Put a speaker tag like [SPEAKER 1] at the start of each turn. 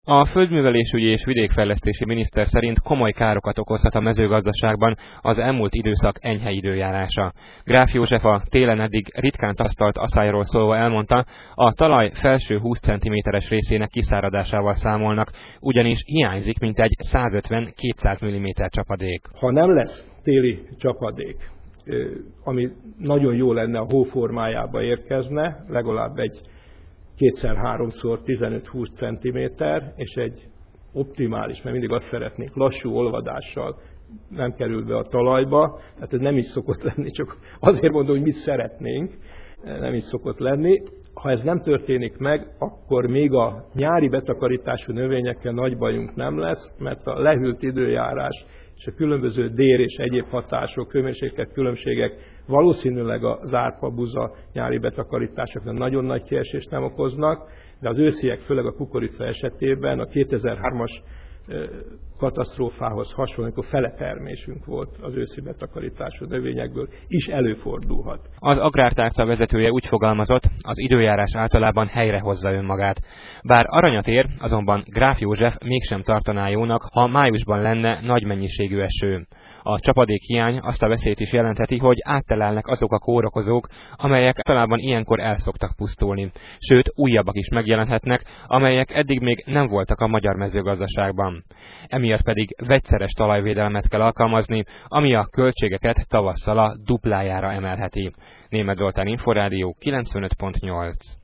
[SPEAKER 1] A földművelésügyi és vidékfejlesztési miniszter szerint komoly károkat okozhat a mezőgazdaságban az elmúlt időszak enyhe időjárása. Gráf József a télen eddig ritkán tapasztalt aszályról szólva elmondta, a talaj felső 20 cm-es részének kiszáradásával számolnak, ugyanis hiányzik mintegy 150-200 mm csapadék.
[SPEAKER 2] Ha nem lesz téli csapadék, ami nagyon jó lenne, a hó formájába érkezne, legalább egy 2x-3-szor 15-20 cm, és egy optimális, mert mindig azt szeretnék, lassú olvadással nem kerül be a talajba, tehát ez nem is szokott lenni, csak azért mondom, hogy mit szeretnénk, nem is szokott lenni. Ha ez nem történik meg, akkor még a nyári betakarítású növényekkel nagy bajunk nem lesz, mert a lehűlt időjárás és a különböző dér és egyéb hatások, hőmérséklet különbségek valószínűleg az árpa, buza nyári betakarításoknak nagyon nagy kiesést nem okoznak, de az ősziek, főleg a kukorica esetében a 2003-as katasztrófához hasonló, amikor fele termésünk volt az őszi betakarítású növényekből, is előfordulhat.
[SPEAKER 1] Az Agrártárca vezetője úgy fogalmazott, az időjárás általában helyrehozza önmagát. Bár aranyat ér, azonban Gráf József mégsem tartaná jónak, ha májusban lenne nagy mennyiségű eső. A csapadékhiány azt a veszélyt is jelentheti, hogy áttelelnek azok a kórokozók, amelyek általában ilyenkor el szoktak pusztulni. Sőt, újabbak is megjelenhetnek, amelyek eddig még nem voltak a magyar mezőgazdaságban. Emiatt pedig vegyszeres talajvédelmet kell alkalmazni, ami a költségeket tavasszal a duplájára emelheti. Németh Zoltán, Inforádió 95.8.